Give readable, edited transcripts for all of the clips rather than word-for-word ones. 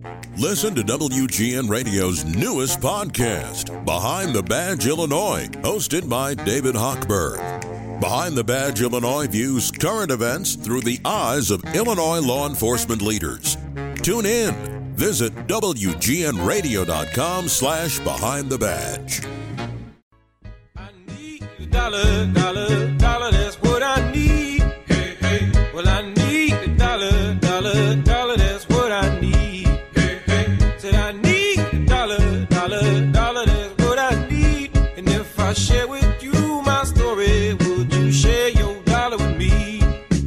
Listen to WGN Radio's newest podcast, Behind the Badge Illinois, hosted by David Hochberg. Behind the Badge Illinois views current events through the eyes of Illinois law enforcement leaders. Tune in. Visit WGNRadio.com/Behind the Badge. I need a dollar, that's what I need. Hey, hey. Well, I need a dollar, that's what I need. Hey, hey. Said I need a dollar, that's what I need. And if I share with you my story, would you share your dollar with me?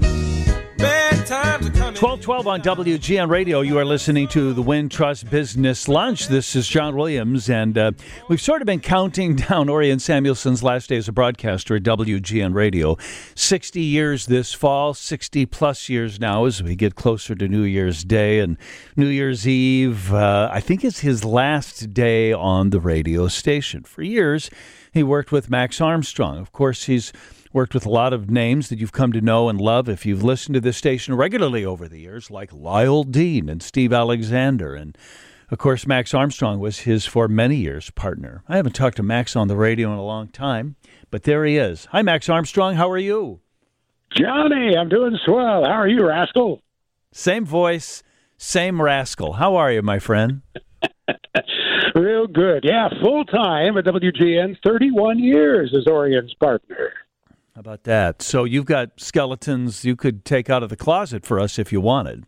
Bad times are coming. 12:12 on WGN Radio. You are listening to the Wintrust Business Lunch. This is John Williams, and we've sort of been counting down Orion Samuelson's last day as a broadcaster at WGN Radio. 60 years this fall, 60-plus years now as we get closer to New Year's Day and New Year's Eve. I think it's his last day on the radio station. For years, he worked with Max Armstrong. Of course, he's worked with a lot of names that you've come to know and love if you've listened to this station regularly over the years, like Lyle Dean and Steve Alexander. And, of course, Max Armstrong was his, for many years, partner. I haven't talked to Max on the radio in a long time, but there he is. Hi, Max Armstrong. How are you? Johnny, I'm doing swell. How are you, rascal? Same voice, same rascal. How are you, my friend? Real good. Yeah, full-time at WGN, 31 years as Orion's partner. How about that? So you've got skeletons you could take out of the closet for us if you wanted.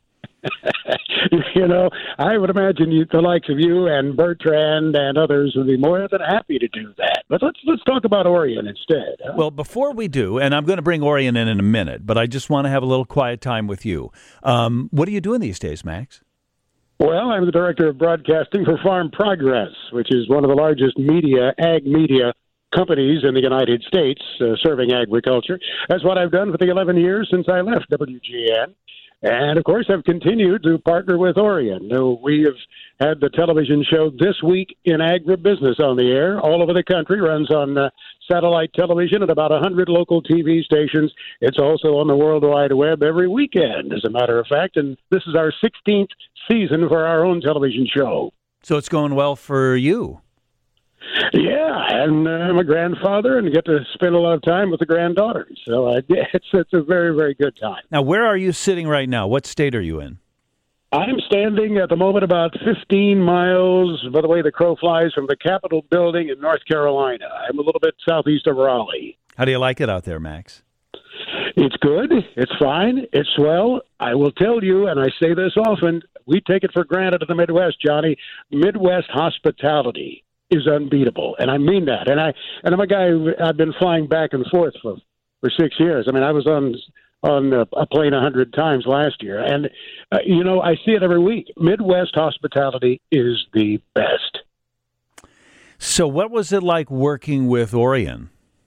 You know, I would imagine the likes of you and Bertrand and others would be more than happy to do that. But let's talk about Orion instead. Huh? Well, before we do, and I'm going to bring Orion in a minute, but I just want to have a little quiet time with you. What are you doing these days, Max? Well, I'm the director of broadcasting for Farm Progress, which is one of the largest ag media companies in the United States serving agriculture. That's what I've done for the 11 years since I left WGN. And, of course, I've continued to partner with Orion. We have had the television show This Week in Agribusiness on the air all over the country, runs on satellite television at about 100 local TV stations. It's also on the World Wide Web every weekend, as a matter of fact. And this is our 16th season for our own television show. So it's going well for you. Yeah, and I'm a grandfather and get to spend a lot of time with the granddaughters. So it's a very, very good time. Now, where are you sitting right now? What state are you in? I'm standing at the moment about 15 miles, by the way the crow flies, from the Capitol building in North Carolina. I'm a little bit southeast of Raleigh. How do you like it out there, Max? It's good. It's fine. It's swell. I will tell you, and I say this often, we take it for granted in the Midwest, Johnny. Midwest hospitality is unbeatable, and I mean that. And I'm a guy I've been flying back and forth for 6 years. I mean, I was on a plane 100 times last year, and I see it every week. Midwest hospitality is the best. So, what was it like working with Orion?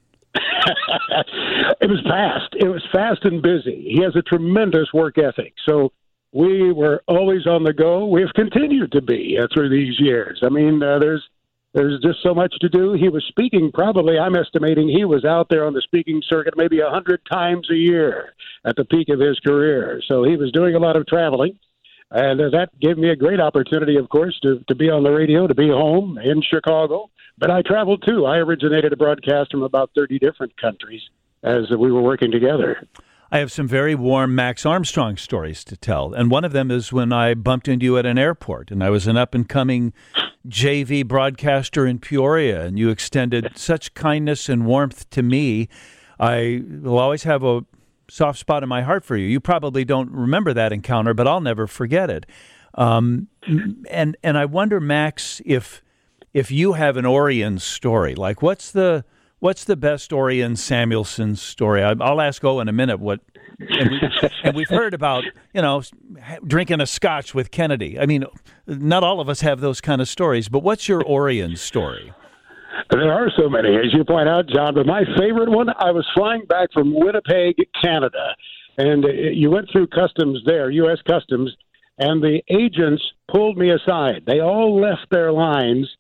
It was fast. It was fast and busy. He has a tremendous work ethic. So we were always on the go. We've continued to be through these years. I mean, there's just so much to do. He was speaking probably, I'm estimating he was out there on the speaking circuit maybe 100 times a year at the peak of his career. So he was doing a lot of traveling. And that gave me a great opportunity, of course, to be on the radio, to be home in Chicago. But I traveled, too. I originated a broadcast from about 30 different countries as we were working together. I have some very warm Max Armstrong stories to tell. And one of them is when I bumped into you at an airport, and I was an up-and-coming JV broadcaster in Peoria, and you extended such kindness and warmth to me. I will always have a soft spot in my heart for you. You probably don't remember that encounter, but I'll never forget it. And I wonder, Max, if you have an Orion story, like what's the best Orion Samuelson story? I'll ask Owen in a minute and we've heard about, drinking a scotch with Kennedy. I mean, not all of us have those kind of stories, but what's your Orion story? There are so many, as you point out, John, but my favorite one, I was flying back from Winnipeg, Canada, and you went through customs there, U.S. Customs, and the agents pulled me aside. They all left their lines.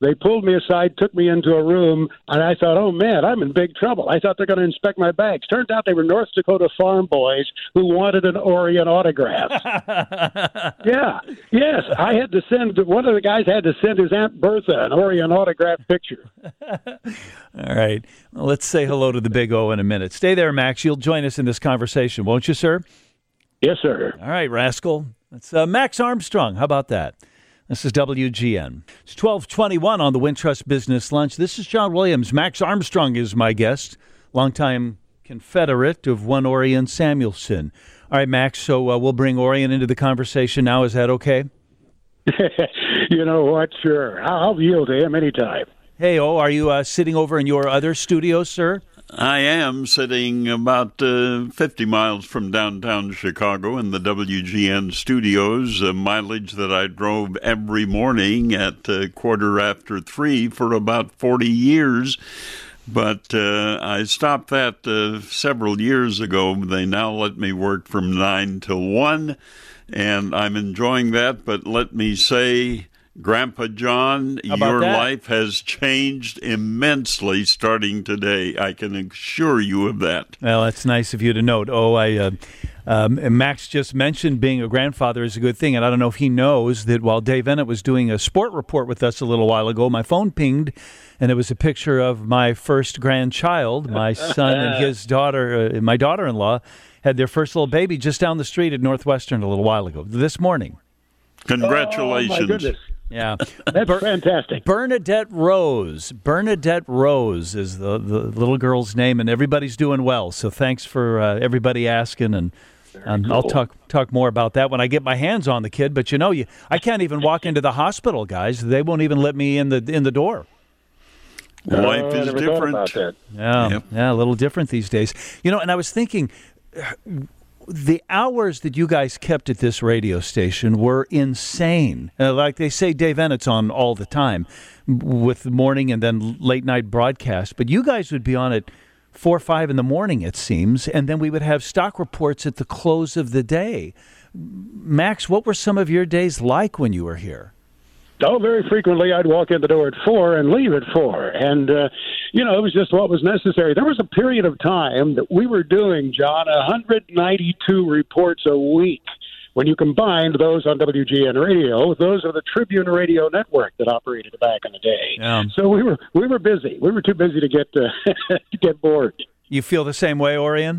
They pulled me aside, took me into a room, and I thought, oh, man, I'm in big trouble. I thought they're going to inspect my bags. Turned out they were North Dakota farm boys who wanted an Orion autograph. Yeah, yes. I had to send, one of the guys had to send his Aunt Bertha an Orion autograph picture. All right. Well, let's say hello to the Big O in a minute. Stay there, Max. You'll join us in this conversation, won't you, sir? Yes, sir. All right, rascal. That's Max Armstrong. How about that? This is WGN. It's 12:21 on the Wintrust Business Lunch. This is John Williams. Max Armstrong is my guest, longtime Confederate of one Orion Samuelson. All right, Max, so we'll bring Orion into the conversation now. Is that okay? You know what? Sure. I'll yield to him anytime. Hey, are you sitting over in your other studio, sir? I am sitting about 50 miles from downtown Chicago in the WGN studios, a mileage that I drove every morning at 3:15 for about 40 years. But I stopped that several years ago. They now let me work from 9 till 1, and I'm enjoying that. But let me say, Grandpa John, your life has changed immensely starting today. I can assure you of that. Well, that's nice of you to note. Max just mentioned being a grandfather is a good thing, and I don't know if he knows that while Dave Ennett was doing a sport report with us a little while ago, my phone pinged, and it was a picture of my first grandchild, my son and his daughter, my daughter-in-law, had their first little baby just down the street at Northwestern a little while ago, this morning. Congratulations. Oh, my goodness. Yeah. That's fantastic. Bernadette Rose. Bernadette Rose is the little girl's name, and everybody's doing well. So thanks for everybody asking, and cool. I'll talk more about that when I get my hands on the kid. But I can't even walk into the hospital, guys. They won't even let me in the door. Life is never different. thought about that. Yeah, a little different these days. And I was thinking, the hours that you guys kept at this radio station were insane. Like they say, Dave Ennett's on all the time with the morning and then late night broadcast. But you guys would be on at 4 or 5 in the morning, it seems, and then we would have stock reports at the close of the day. Max, what were some of your days like when you were here? Oh, very frequently I'd walk in the door at 4 and leave at 4. And, it was just what was necessary. There was a period of time that we were doing, John, 192 reports a week. When you combined those on WGN Radio with those of the Tribune Radio Network that operated back in the day. Yeah. So we were busy. We were too busy to get to get bored. You feel the same way, Orion?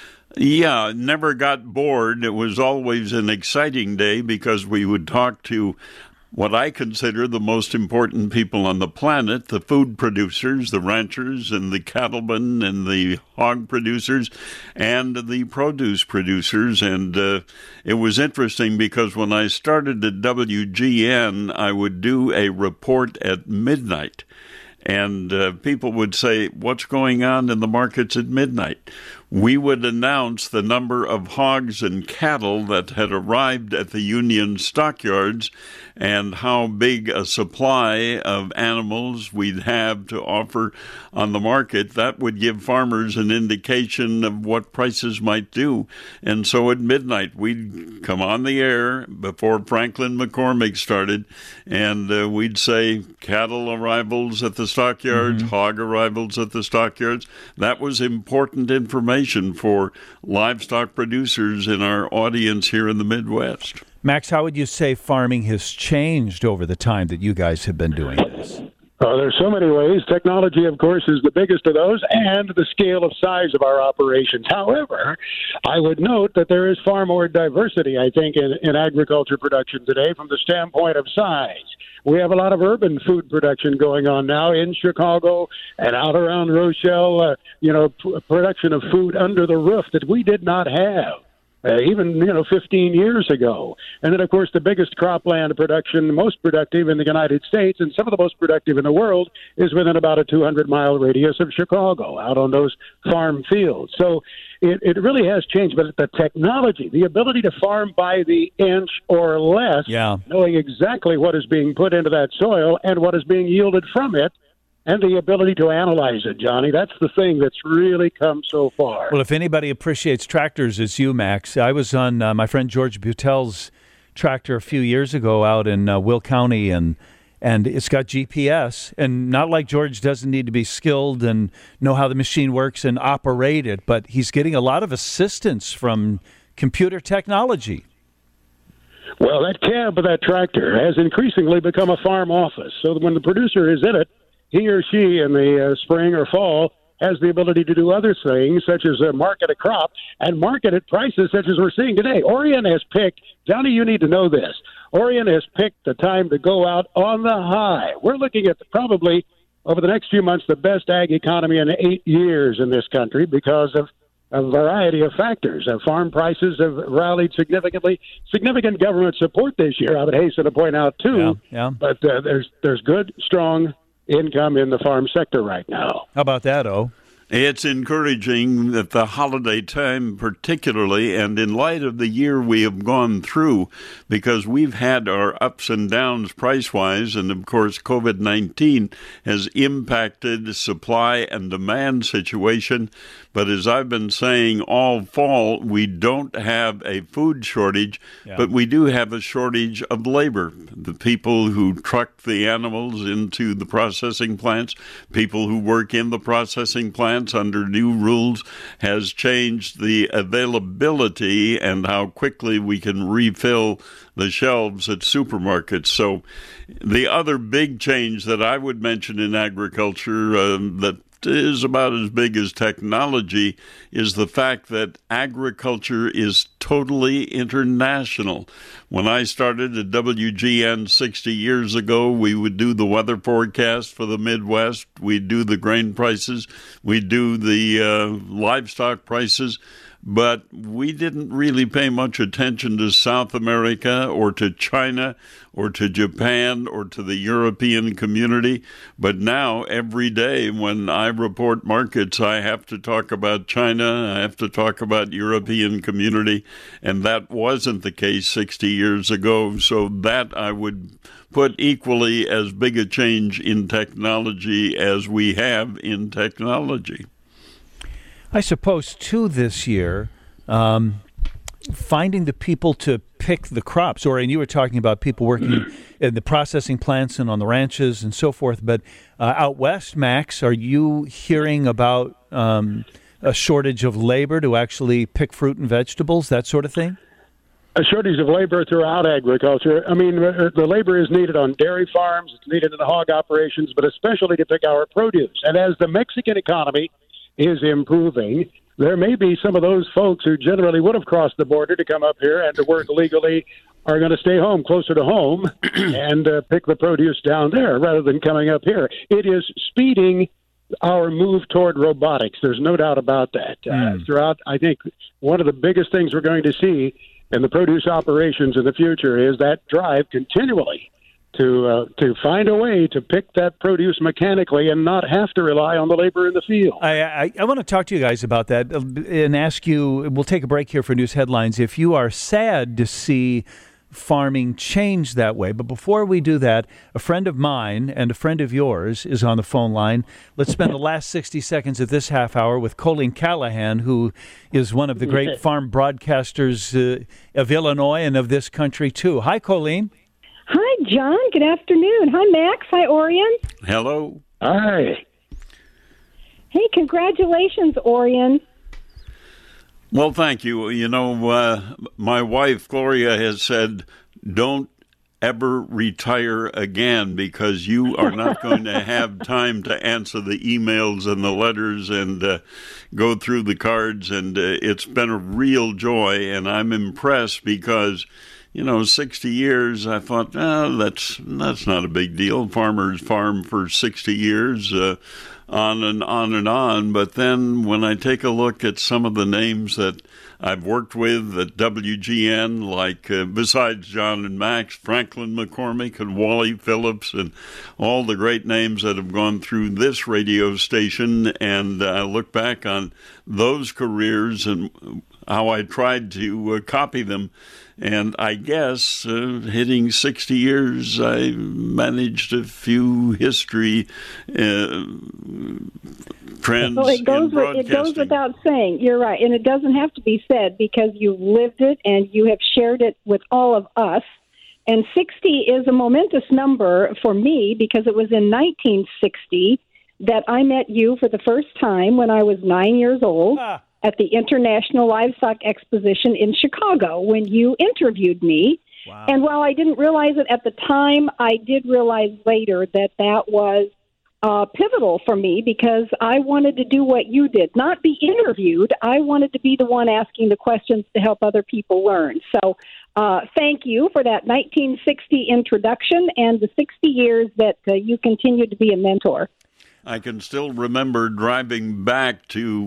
Yeah, never got bored. It was always an exciting day because we would talk to what I consider the most important people on the planet, the food producers, the ranchers, and the cattlemen, and the hog producers, and the produce producers. And it was interesting because when I started at WGN, I would do a report at midnight. And people would say, what's going on in the markets at midnight? We would announce the number of hogs and cattle that had arrived at the Union stockyards and how big a supply of animals we'd have to offer on the market. That would give farmers an indication of what prices might do. And so at midnight, we'd come on the air before Franklin McCormick started, and we'd say cattle arrivals at the stockyards, hog arrivals at the stockyards. That was important information for livestock producers in our audience here in the Midwest. Max, how would you say farming has changed over the time that you guys have been doing this? There's so many ways. Technology, of course, is the biggest of those, and the scale of size of our operations. However, I would note that there is far more diversity, I think, in agriculture production today from the standpoint of size. We have a lot of urban food production going on now in Chicago and out around Rochelle, production of food under the roof that we did not have. Even 15 years ago. And then, of course, the biggest cropland production, most productive in the United States, and some of the most productive in the world, is within about a 200-mile radius of Chicago, out on those farm fields. So it really has changed. But the technology, the ability to farm by the inch or less, knowing exactly what is being put into that soil and what is being yielded from it, and the ability to analyze it, Johnny. That's the thing that's really come so far. Well, if anybody appreciates tractors, it's you, Max. I was on my friend George Butel's tractor a few years ago out in Will County, and and it's got GPS, and not like George doesn't need to be skilled and know how the machine works and operate it, but he's getting a lot of assistance from computer technology. Well, that cab of that tractor has increasingly become a farm office, so that when the producer is in it, he or she in the spring or fall has the ability to do other things, such as market a crop and market at prices such as we're seeing today. Orion has picked, Johnny, you need to know this, Orion has picked the time to go out on the high. We're looking at probably, over the next few months, the best ag economy in 8 years in this country because of a variety of factors. Farm prices have rallied significantly. Significant government support this year, I would hasten to point out, too. Yeah. But there's good, strong income in the farm sector right now. How about that, O? It's encouraging that the holiday time particularly, and in light of the year we have gone through, because we've had our ups and downs price-wise, and of course COVID-19 has impacted the supply and demand situation. But as I've been saying all fall, we don't have a food shortage, but we do have a shortage of labor. The people who truck the animals into the processing plants, people who work in the processing plants under new rules has changed the availability and how quickly we can refill the shelves at supermarkets. So the other big change that I would mention in agriculture that is about as big as technology is the fact that agriculture is totally international. When I started at WGN 60 years ago, we would do the weather forecast for the Midwest, we'd do the grain prices, we'd do the livestock prices, but we didn't really pay much attention to South America or to China or to Japan or to the European community. But now, every day when I report markets, I have to talk about China, I have to talk about European community, and that wasn't the case 60 years ago. So that I would put equally as big a change in technology as we have in technology. I suppose, too, this year, finding the people to pick the crops, or and you were talking about people working in the processing plants and on the ranches and so forth, but out west, Max, are you hearing about a shortage of labor to actually pick fruit and vegetables, that sort of thing? A shortage of labor throughout agriculture. I mean, the labor is needed on dairy farms, it's needed in the hog operations, but especially to pick our produce. And as the Mexican economy is improving, there may be some of those folks who generally would have crossed the border to come up here and to work legally are going to stay home, closer to home, and pick the produce down there rather than coming up here. It is speeding our move toward robotics. There's no doubt about that. Throughout, I think one of the biggest things we're going to see in the produce operations in the future is that drive continually to find a way to pick that produce mechanically and not have to rely on the labor in the field. I want to talk to you guys about that and ask you, we'll take a break here for news headlines, if you are sad to see farming change that way. But before we do that, a friend of mine and a friend of yours is on the phone line. Let's spend the last 60 seconds of this half hour with Colleen Callahan, who is one of the great farm broadcasters of Illinois and of this country, too. Hi, Colleen. Hi, John. Good afternoon. Hi, Max. Hi, Orion. Hello. Hi. Hey, congratulations, Orion. Well, thank you. You know, my wife, Gloria, has said, don't ever retire again because you are not going to have time to answer the emails and the letters and go through the cards. And it's been a real joy, and I'm impressed because 60 years, I thought, that's not a big deal. Farmers farm for 60 years, on and on and on. But then when I take a look at some of the names that I've worked with at WGN, like besides John and Max, Franklin McCormick and Wally Phillips and all the great names that have gone through this radio station, and I look back on those careers and how I tried to copy them. And I guess hitting 60 years, I managed a few history trends well, it goes in broadcasting. It goes without saying. You're right. And it doesn't have to be said because you've lived it and you have shared it with all of us. And 60 is a momentous number for me because it was in 1960 that I met you for the first time when I was 9 years old at the International Livestock Exposition in Chicago when you interviewed me. Wow. And while I didn't realize it at the time, I did realize later that that was pivotal for me because I wanted to do what you did, not be interviewed. I wanted to be the one asking the questions to help other people learn. So thank you for that 1960 introduction and the 60 years that you continued to be a mentor. I can still remember driving back to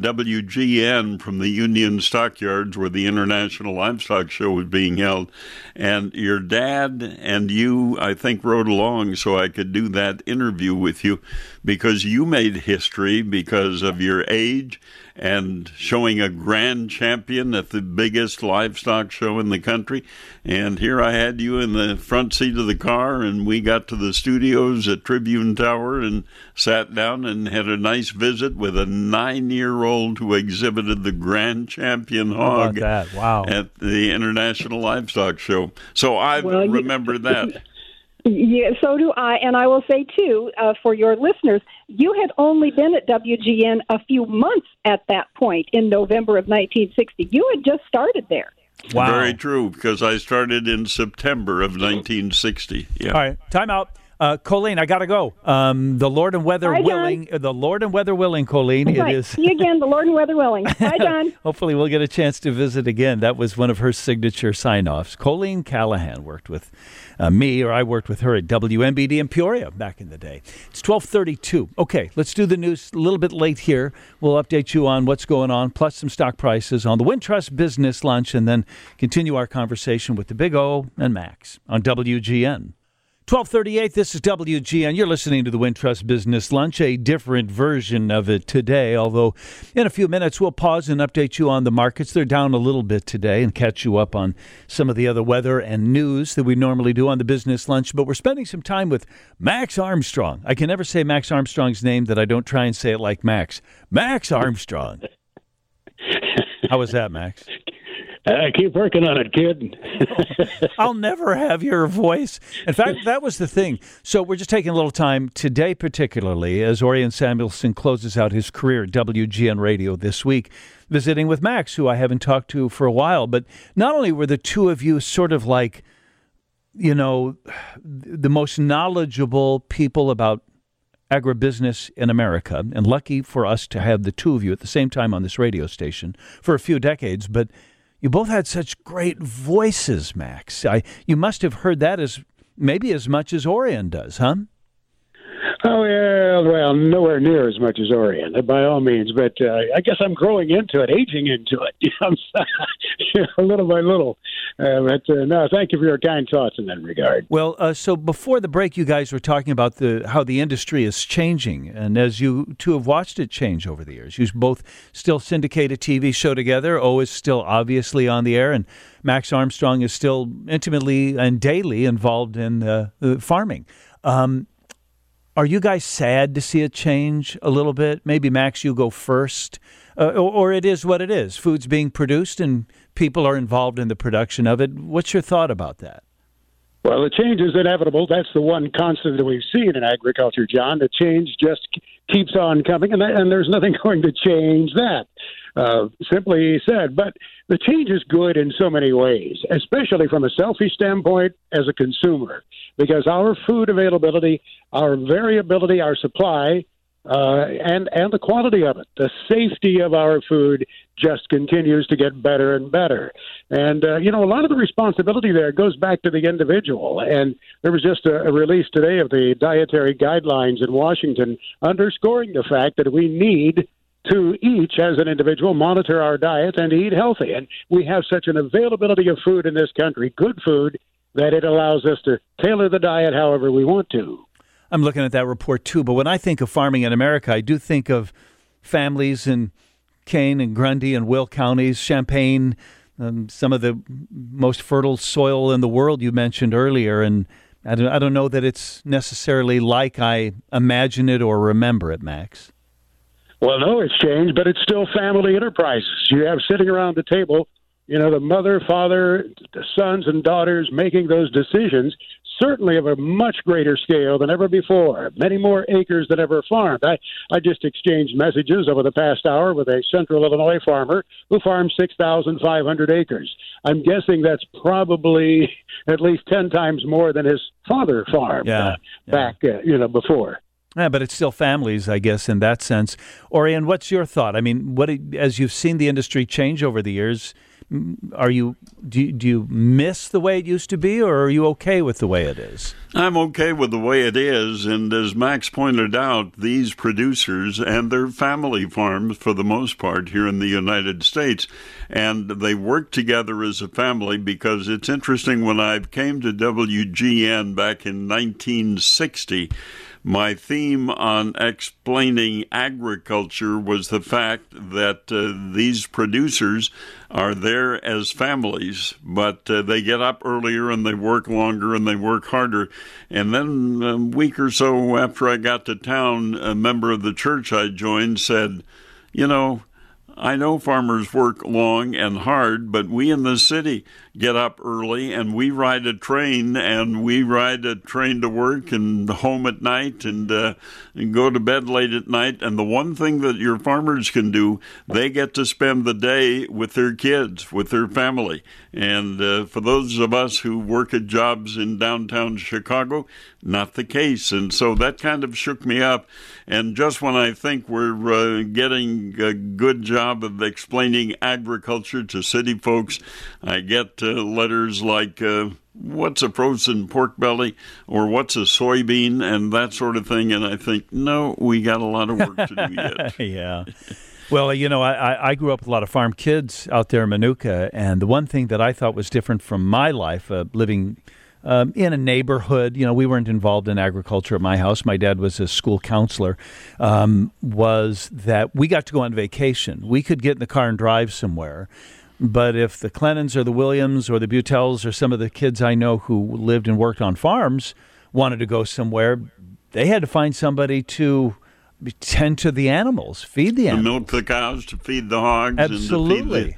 WGN from the Union Stockyards where the International Livestock Show was being held. And your dad and you, I think, rode along so I could do that interview with you because you made history because of your age and showing a grand champion at the biggest livestock show in the country. And here I had you in the front seat of the car, and we got to the studios at Tribune Tower and sat down and had a nice visit with a 9-year-old who exhibited the grand champion hog at the International Livestock Show. So I remember that. Yeah, so do I. And I will say, too, for your listeners, you had only been at WGN a few months at that point in November of 1960. You had just started there. Wow. Very true, because I started in September of 1960. Yeah. All right, time out. Colleen, I got to go. The Lord and weather willing, Colleen. Right. It is. See you again, the Lord and weather willing. Bye, John. Hopefully we'll get a chance to visit again. That was one of her signature sign-offs. Colleen Callahan worked with I worked with her at WMBD in Peoria back in the day. It's 12:32. Okay, let's do the news a little bit late here. We'll update you on what's going on, plus some stock prices on the Wintrust Business Lunch, and then continue our conversation with the Big O and Max on WGN. 12:38, this is WGN. You're listening to the Wintrust Business Lunch, a different version of it today, although in a few minutes we'll pause and update you on the markets. They're down a little bit today and catch you up on some of the other weather and news that we normally do on the Business Lunch, but we're spending some time with Max Armstrong. I can never say Max Armstrong's name that I don't try and say it like Max. Max Armstrong. How was that, Max? Keep working on it, kid. I'll never have your voice. In fact, that was the thing. So we're just taking a little time today, particularly, as Orion Samuelson closes out his career at WGN Radio this week, visiting with Max, who I haven't talked to for a while. But not only were the two of you sort of like, you know, the most knowledgeable people about agribusiness in America, and lucky for us to have the two of you at the same time on this radio station for a few decades, but you both had such great voices, Max. You must have heard that maybe as much as Orion does, huh? Oh, yeah, well, nowhere near as much as Orion, by all means. But I guess I'm growing into it, aging into it, little by little. No, thank you for your kind thoughts in that regard. Well, so before the break, you guys were talking about how the industry is changing. And as you two have watched it change over the years, you both still syndicate a TV show together. O is still obviously on the air, and Max Armstrong is still intimately and daily involved in farming. Are you guys sad to see it change a little bit? Maybe, Max, you go first. Or it is what it is. Food's being produced and people are involved in the production of it. What's your thought about that? Well, the change is inevitable. That's the one constant that we've seen in agriculture, John. The change just keeps on coming, and there's nothing going to change that. Simply said, but the change is good in so many ways, especially from a selfish standpoint as a consumer, because our food availability, our variability, our supply, and the quality of it, the safety of our food just continues to get better and better. And, a lot of the responsibility there goes back to the individual. And there was just a release today of the dietary guidelines in Washington underscoring the fact that we need to each, as an individual, monitor our diet and eat healthy. And we have such an availability of food in this country, good food, that it allows us to tailor the diet however we want to. I'm looking at that report, too. But when I think of farming in America, I do think of families in Kane and Grundy and Will counties, Champaign, some of the most fertile soil in the world you mentioned earlier. And I don't know that it's necessarily like I imagine it or remember it, Max. Well, no, it's changed, but it's still family enterprises. You have sitting around the table the mother, father, the sons and daughters making those decisions, certainly of a much greater scale than ever before, many more acres than ever farmed. I just exchanged messages over the past hour with a central Illinois farmer who farms 6,500 acres. I'm guessing that's probably at least 10 times more than his father farmed back, before. Yeah, but it's still families, I guess, in that sense. Orion, what's your thought? I mean, as you've seen the industry change over the years, do you miss the way it used to be, or are you okay with the way it is? I'm okay with the way it is, and as Max pointed out, these producers and their family farms, for the most part, here in the United States, and they work together as a family, because it's interesting, when I came to WGN back in 1960, my theme on explaining agriculture was the fact that these producers are there as families, but they get up earlier and they work longer and they work harder. And then a week or so after I got to town, a member of the church I joined said, I know farmers work long and hard, but we in the city get up early and we ride a train to work and home at night and go to bed late at night. And the one thing that your farmers can do, they get to spend the day with their kids, with their family. And for those of us who work at jobs in downtown Chicago, not the case. And so that kind of shook me up. And just when I think we're getting a good job of explaining agriculture to city folks, I get letters like, what's a frozen pork belly, or what's a soybean, and that sort of thing. And I think, no, we got a lot of work to do yet. Yeah. Well, I grew up with a lot of farm kids out there in Minooka, and the one thing that I thought was different from my life, living in a neighborhood, we weren't involved in agriculture at my house. My dad was a school counselor, was that we got to go on vacation. We could get in the car and drive somewhere. But if the Clennons or the Williams or the Butells or some of the kids I know who lived and worked on farms wanted to go somewhere, they had to find somebody to tend to the animals, feed the animals. To milk the cows, to feed the hogs. Absolutely.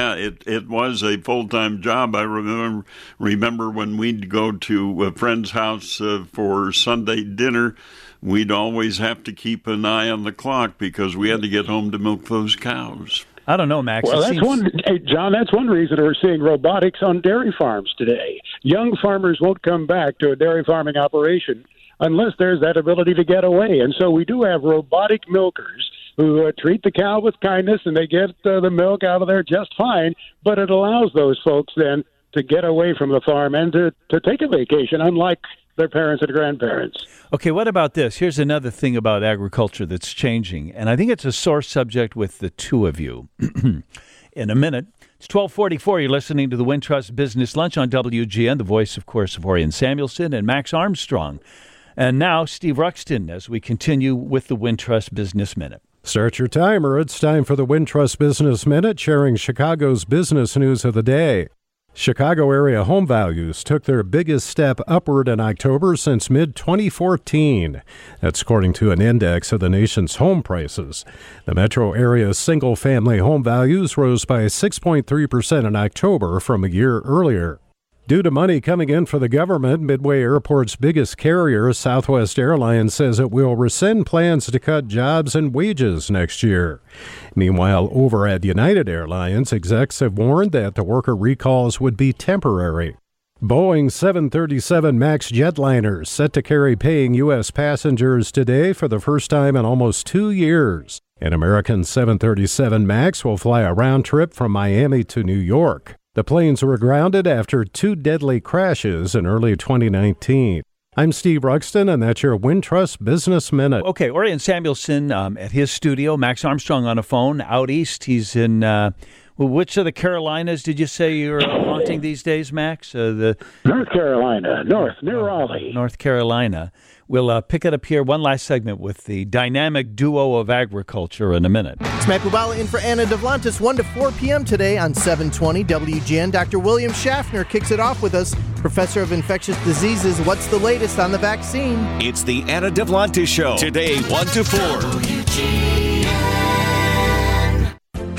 It was a full-time job. I remember when we'd go to a friend's house for Sunday dinner, we'd always have to keep an eye on the clock because we had to get home to milk those cows. I don't know, Max. Well, John, that's one reason we're seeing robotics on dairy farms today. Young farmers won't come back to a dairy farming operation unless there's that ability to get away. And so we do have robotic milkers who treat the cow with kindness, and they get the milk out of there just fine, but it allows those folks then to get away from the farm and to take a vacation, unlike their parents and grandparents. Okay, what about this? Here's another thing about agriculture that's changing, and I think it's a sore subject with the two of you. In a minute, it's 12:44. You're listening to the Wintrust Business Lunch on WGN, the voice, of course, of Orion Samuelson and Max Armstrong. And now, Steve Ruxton, as we continue with the Wintrust Business Minute. Start your timer. It's time for the Wintrust Business Minute, sharing Chicago's business news of the day. Chicago area home values took their biggest step upward in October since mid-2014. That's according to an index of the nation's home prices. The metro area's single-family home values rose by 6.3% in October from a year earlier. Due to money coming in for the government, Midway Airport's biggest carrier, Southwest Airlines, says it will rescind plans to cut jobs and wages next year. Meanwhile, over at United Airlines, execs have warned that the worker recalls would be temporary. Boeing 737 MAX jetliners set to carry paying U.S. passengers today for the first time in almost 2 years. An American 737 MAX will fly a round trip from Miami to New York. The planes were grounded after 2 deadly crashes in early 2019. I'm Steve Ruxton, and that's your Wintrust Business Minute. Okay, Orion Samuelson at his studio, Max Armstrong on a phone out east. He's in, which of the Carolinas did you say you're haunting these days, Max? North Carolina, near Raleigh. North Carolina. We'll pick it up here, one last segment with the dynamic duo of agriculture in a minute. It's Matt Bubala in for Anna Devlantis, 1 to 4 p.m. today on 720 WGN. Dr. William Schaffner kicks it off with us, professor of infectious diseases. What's the latest on the vaccine? It's the Anna Devlantis Show, today 1 to 4. WGN. Hi,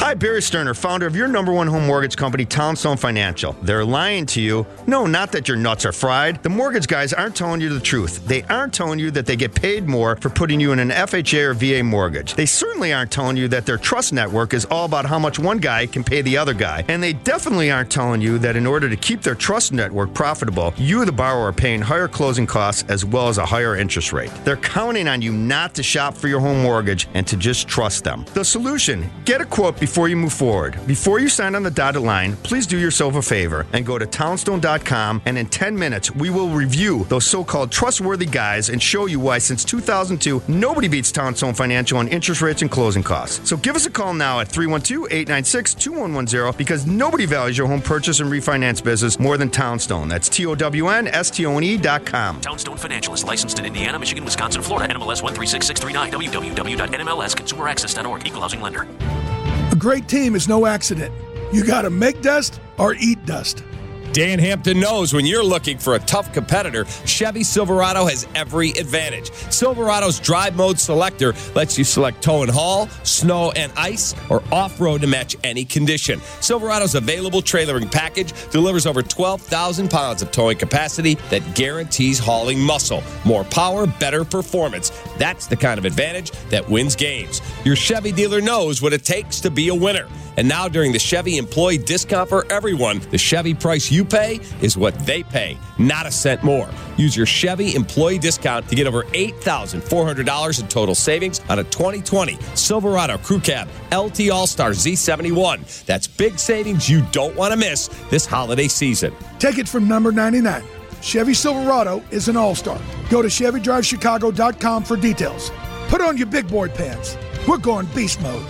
Hi, Barry Sterner, founder of your number one home mortgage company, Townstone Financial. They're lying to you. No, not that your nuts are fried. The mortgage guys aren't telling you the truth. They aren't telling you that they get paid more for putting you in an FHA or VA mortgage. They certainly aren't telling you that their trust network is all about how much one guy can pay the other guy. And they definitely aren't telling you that in order to keep their trust network profitable, you, the borrower, are paying higher closing costs as well as a higher interest rate. They're counting on you not to shop for your home mortgage and to just trust them. The solution: get a quote before you move forward. Before you sign on the dotted line, please do yourself a favor and go to townstone.com, and in 10 minutes, we will review those so-called trustworthy guys and show you why since 2002, nobody beats Townstone Financial on interest rates and closing costs. So give us a call now at 312-896-2110 because nobody values your home purchase and refinance business more than Townstone. That's TOWNSTONE.com. Townstone Financial is licensed in Indiana, Michigan, Wisconsin, Florida. NMLS 136639. www.nmlsconsumeraccess.org. Equal housing lender. A great team is no accident. You got to make dust or eat dust. Dan Hampton knows when you're looking for a tough competitor, Chevy Silverado has every advantage. Silverado's Drive Mode Selector lets you select tow and haul, snow and ice, or off-road to match any condition. Silverado's available trailering package delivers over 12,000 pounds of towing capacity that guarantees hauling muscle. More power, better performance. That's the kind of advantage that wins games. Your Chevy dealer knows what it takes to be a winner. And now during the Chevy Employee Discount for Everyone, the Chevy price you pay is what they pay, not a cent more. Use your Chevy Employee Discount to get over $8,400 in total savings on a 2020 Silverado Crew Cab LT All-Star Z71. That's big savings you don't want to miss this holiday season. Take it from number 99. Chevy Silverado is an all-star. Go to ChevyDriveChicago.com for details. Put on your big boy pants. We're going beast mode.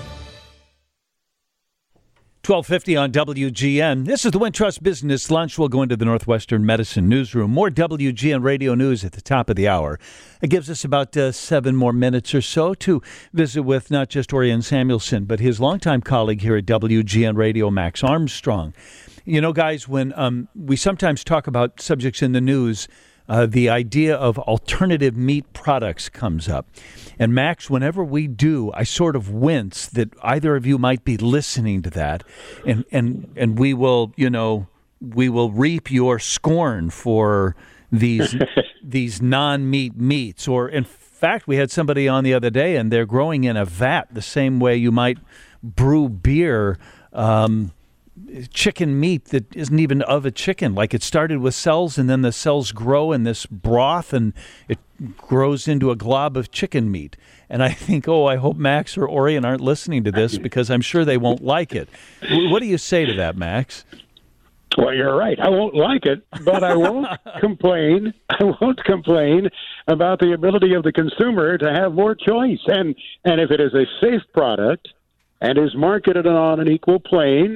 1250 on WGN. This is the Wintrust Business Lunch. We'll go into the Northwestern Medicine Newsroom. More WGN radio news at the top of the hour. It gives us about 7 more minutes or so to visit with not just Orion Samuelson, but his longtime colleague here at WGN Radio, Max Armstrong. You know, guys, when we sometimes talk about subjects in the news, the idea of alternative meat products comes up. And Max, whenever we do, I sort of wince that either of you might be listening to that, and we will, we will reap your scorn for these these non-meat meats. Or in fact, we had somebody on the other day, and they're growing in a vat the same way you might brew beer. Chicken meat that isn't even of a chicken. Like it started with cells, and then the cells grow in this broth, and it grows into a glob of chicken meat. And I think, I hope Max or Orion aren't listening to this because I'm sure they won't like it. What do you say to that, Max? Well, you're right. I won't like it, but I won't complain. I won't complain about the ability of the consumer to have more choice. And if it is a safe product and is marketed on an equal plane,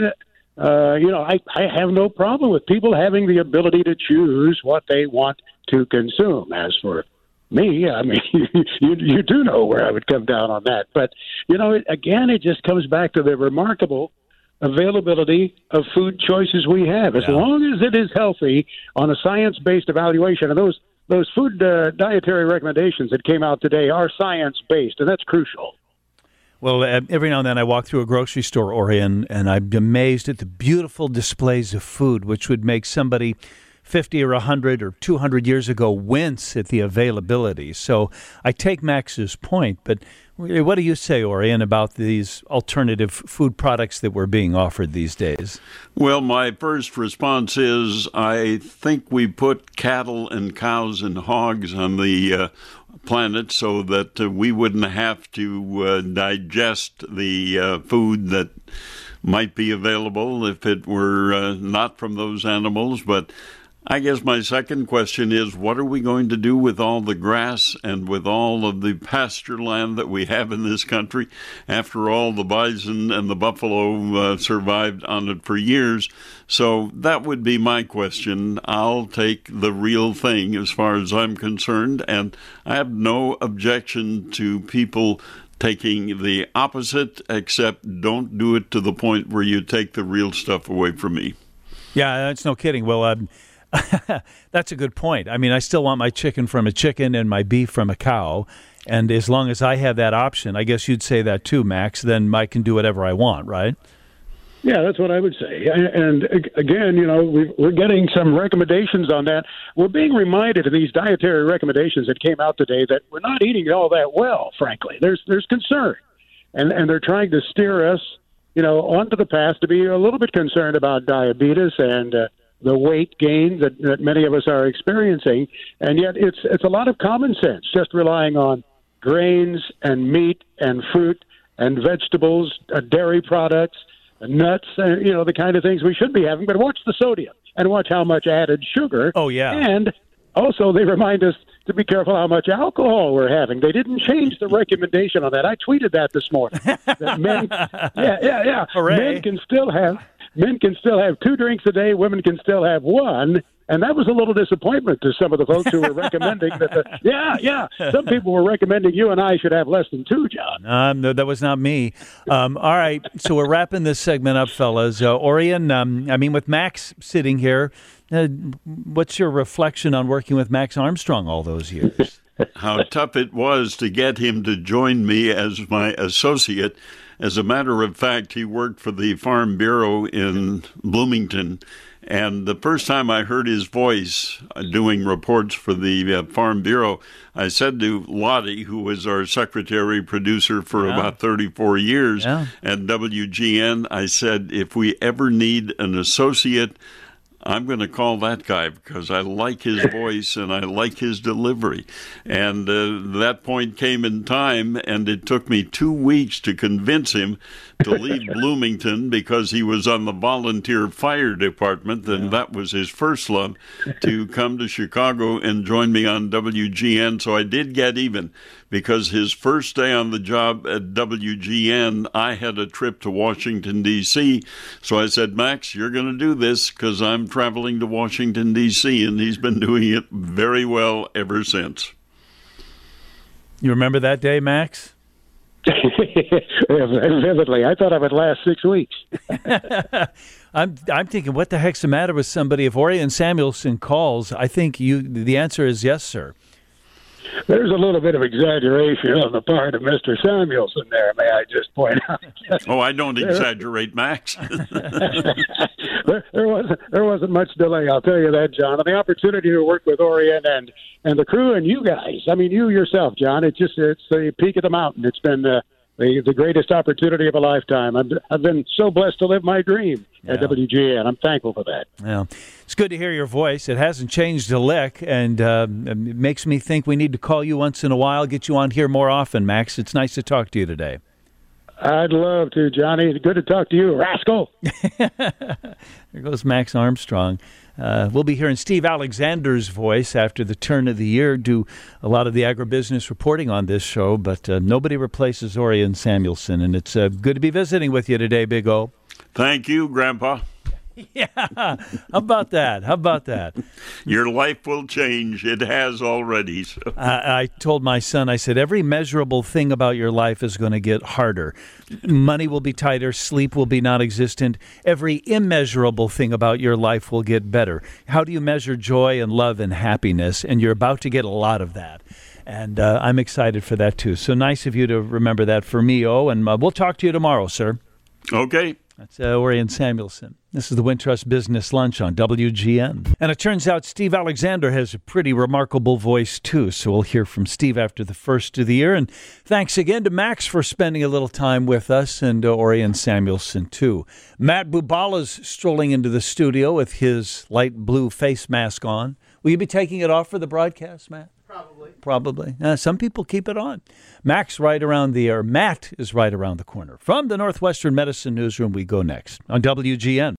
I have no problem with people having the ability to choose what they want to consume. As for me, I mean, you do know where I would come down on that. But, it just comes back to the remarkable availability of food choices we have. As long as it is healthy on a science-based evaluation, and those food dietary recommendations that came out today are science-based, and that's crucial. Well, every now and then I walk through a grocery store, Orion, and I'm amazed at the beautiful displays of food, which would make somebody 50 or 100 or 200 years ago wince at the availability. So I take Max's point, but what do you say, Orion, about these alternative food products that were being offered these days? Well, my first response is I think we put cattle and cows and hogs on the planet so that we wouldn't have to digest the food that might be available if it were not from those animals. But I guess my second question is, what are we going to do with all the grass and with all of the pasture land that we have in this country? After all, the bison and the buffalo survived on it for years. So that would be my question. I'll take the real thing as far as I'm concerned, and I have no objection to people taking the opposite, except don't do it to the point where you take the real stuff away from me. Yeah, that's no kidding. Well, That's a good point. I mean, I still want my chicken from a chicken and my beef from a cow. And as long as I have that option, I guess you'd say that too, Max, then I can do whatever I want, right? Yeah, that's what I would say. And again, we're getting some recommendations on that. We're being reminded in these dietary recommendations that came out today that we're not eating all that well, frankly. There's concern. And they're trying to steer us, onto the path to be a little bit concerned about diabetes and the weight gain that many of us are experiencing. And yet it's a lot of common sense, just relying on grains and meat and fruit and vegetables, dairy products, nuts, the kind of things we should be having. But watch the sodium and watch how much added sugar. Oh, yeah. And also they remind us to be careful how much alcohol we're having. They didn't change the recommendation on that. I tweeted that this morning. That men, yeah. Hooray. Men can still have 2 drinks a day. Women can still have 1. And that was a little disappointment to some of the folks who were recommending that. Some people were recommending you and I should have less than 2, John. No, that was not me. All right, so we're wrapping this segment up, fellas. Orion, with Max sitting here, what's your reflection on working with Max Armstrong all those years? How tough it was to get him to join me as my associate. As a matter of fact, he worked for the Farm Bureau in Bloomington. And the first time I heard his voice doing reports for the Farm Bureau, I said to Lottie, who was our secretary producer for about 34 years at WGN, I said, if we ever need an associate, I'm going to call that guy because I like his voice and I like his delivery. And that point came in time, and it took me 2 weeks to convince him to leave Bloomington because he was on the volunteer fire department, and that was his first love, to come to Chicago and join me on WGN. So I did get even because his first day on the job at WGN, I had a trip to Washington, D.C. So I said, Max, you're going to do this because I'm traveling to Washington, D.C., and he's been doing it very well ever since. You remember that day, Max? Vividly. I thought I would last 6 weeks. I'm thinking, what the heck's the matter with somebody? If Orion Samuelson calls, I think the answer is yes, sir. There's a little bit of exaggeration on the part of Mr. Samuelson there, may I just point out. Oh, I don't exaggerate, Max. There wasn't much delay, I'll tell you that, John. And the opportunity to work with Orion and the crew and you guys, you yourself, John, it's the peak of the mountain. It's been the greatest opportunity of a lifetime. I've been so blessed to live my dream at WGN. I'm thankful for that. Well, it's good to hear your voice. It hasn't changed a lick, and it makes me think we need to call you once in a while, get you on here more often, Max. It's nice to talk to you today. I'd love to, Johnny. Good to talk to you, rascal. There goes Max Armstrong. We'll be hearing Steve Alexander's voice after the turn of the year, do a lot of the agribusiness reporting on this show, but nobody replaces Orion Samuelson, and it's good to be visiting with you today, Big O. Thank you, Grandpa. Yeah, how about that? Your life will change. It has already. So. I told my son, I said, every measurable thing about your life is going to get harder. Money will be tighter. Sleep will be non-existent. Every immeasurable thing about your life will get better. How do you measure joy and love and happiness? And you're about to get a lot of that. And I'm excited for that, too. So nice of you to remember that for me, and we'll talk to you tomorrow, sir. Okay. That's Orion Samuelson. This is the Wintrust Business Lunch on WGN. And it turns out Steve Alexander has a pretty remarkable voice, too. So we'll hear from Steve after the first of the year. And thanks again to Max for spending a little time with us, and Orion Samuelson, too. Matt Bubala's strolling into the studio with his light blue face mask on. Will you be taking it off for the broadcast, Matt? Probably. Some people keep it on. Matt is right around the corner. From the Northwestern Medicine Newsroom, we go next on WGN.